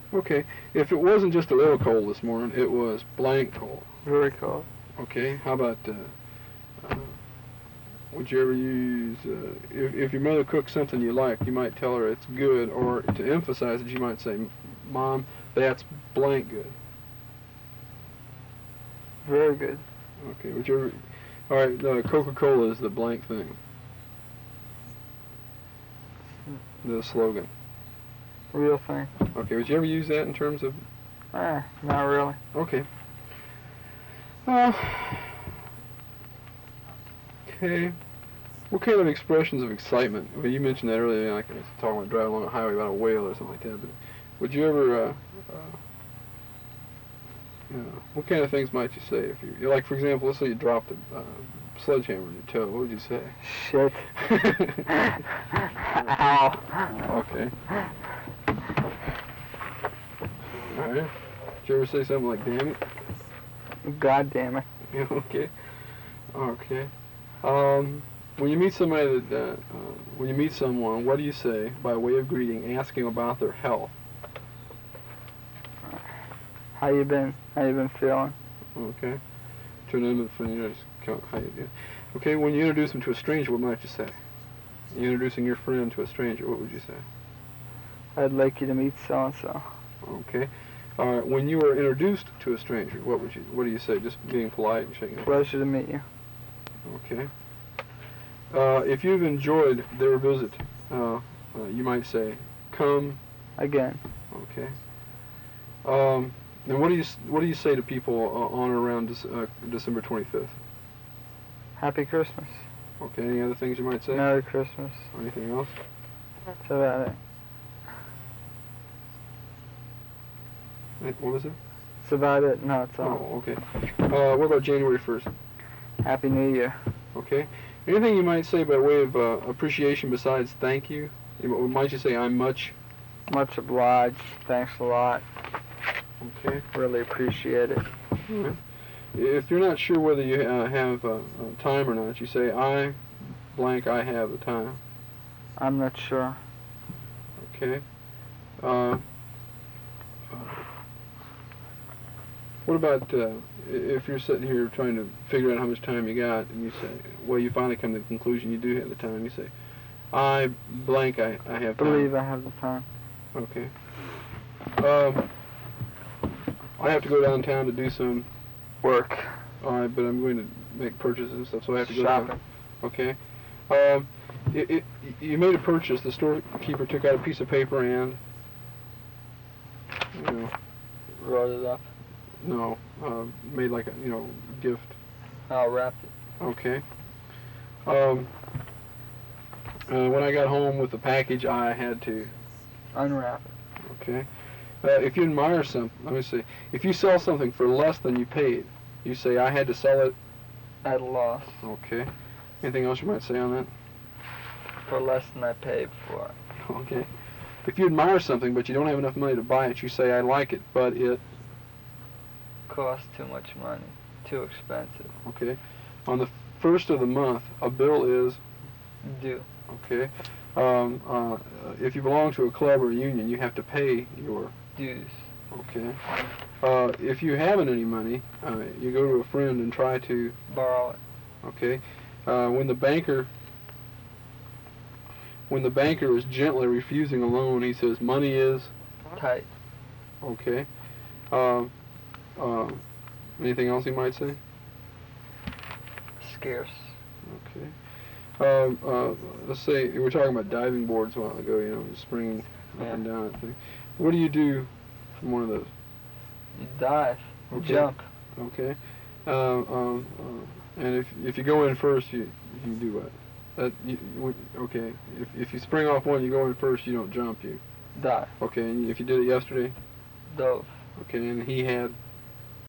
Okay. If it wasn't just a little cold this morning, it was blank cold. Very cold. Okay. How about uh, would you ever use if your mother cooks something you like, you might tell her it's good, or to emphasize it, you might say, "Mom, that's blank good." Very good. Okay. Would you ever? All right. Coca-Cola is the blank thing. The slogan. Real thing. Okay. Would you ever use that in terms of? Not really. Okay. Okay. What kind of expressions of excitement? Well, you mentioned that earlier, like I was talking about driving along a highway about a whale or something like that. But would you ever, what kind of things might you say if you, like, for example, let's say you dropped a sledgehammer in your toe. What would you say? Shit. Ow. Okay. All right. Did you ever say something like "damn it"? God damn it. Yeah. Okay. Okay. When you meet somebody when you meet someone, what do you say by way of greeting, asking about their health? How you been? How you been feeling? Okay. Turn them into the just count how you do. Okay. When you introduce them to a stranger, what might you say? You're introducing your friend to a stranger. What would you say? I'd like you to meet so and so. Okay. When you are introduced to a stranger, what do you say? Just being polite and shaking hands. Pleasure to meet you. Okay. If you've enjoyed their visit, you might say, "Come Again. Okay. And what do you say to people on or around December 25th? Happy Christmas. Okay. Any other things you might say? Merry Christmas. Or anything else? That's about it. What was it? That's about it. No, it's all. Oh, okay. What about January 1st? Happy New Year. Okay. Anything you might say by way of appreciation besides thank you? Might you say, "I'm much"? Much obliged. Thanks a lot. Okay. Really appreciate it. All right. If you're not sure whether you have time or not, you say, "I have the time." I'm not sure. Okay. Uh, what about if you're sitting here trying to figure out how much time you got, and you say, well, you finally come to the conclusion you do have the time. You say, I have time. Believe I have the time. Okay. I have to go downtown to do some Work. All right, but I'm going to make purchases and stuff, so I have to go Shopping. down. Okay. You made a purchase. The storekeeper took out a piece of paper and, Wrote it up. No, made like a, gift. I'll wrap it. Okay. When I got home with the package, I had to Unwrap it. Okay. If you admire something, let me see. If you sell something for less than you paid, you say, I had to sell it. At a loss. Okay. Anything else you might say on that? For less than I paid for it. Okay. If you admire something but you don't have enough money to buy it, you say, I like it, but it Costs too much money. Too expensive. Okay. On the first of the month, a bill is Due. Okay. If you belong to a club or a union, you have to pay your Dues. Okay. If you haven't any money, you go to a friend and try to Borrow it. Okay. When the banker is gently refusing a loan, he says money is Tight. Okay. Anything else you might say? Scarce. Okay. Let's say we were talking about diving boards a while ago. Springing up and down that thing. What do you do from one of those? You dive. You Okay. jump. Okay. And if you go in first, you do what? Okay. If you spring off one, you go in first. You don't jump. You Dive. Okay. And if you did it yesterday. Dove. Okay. And he had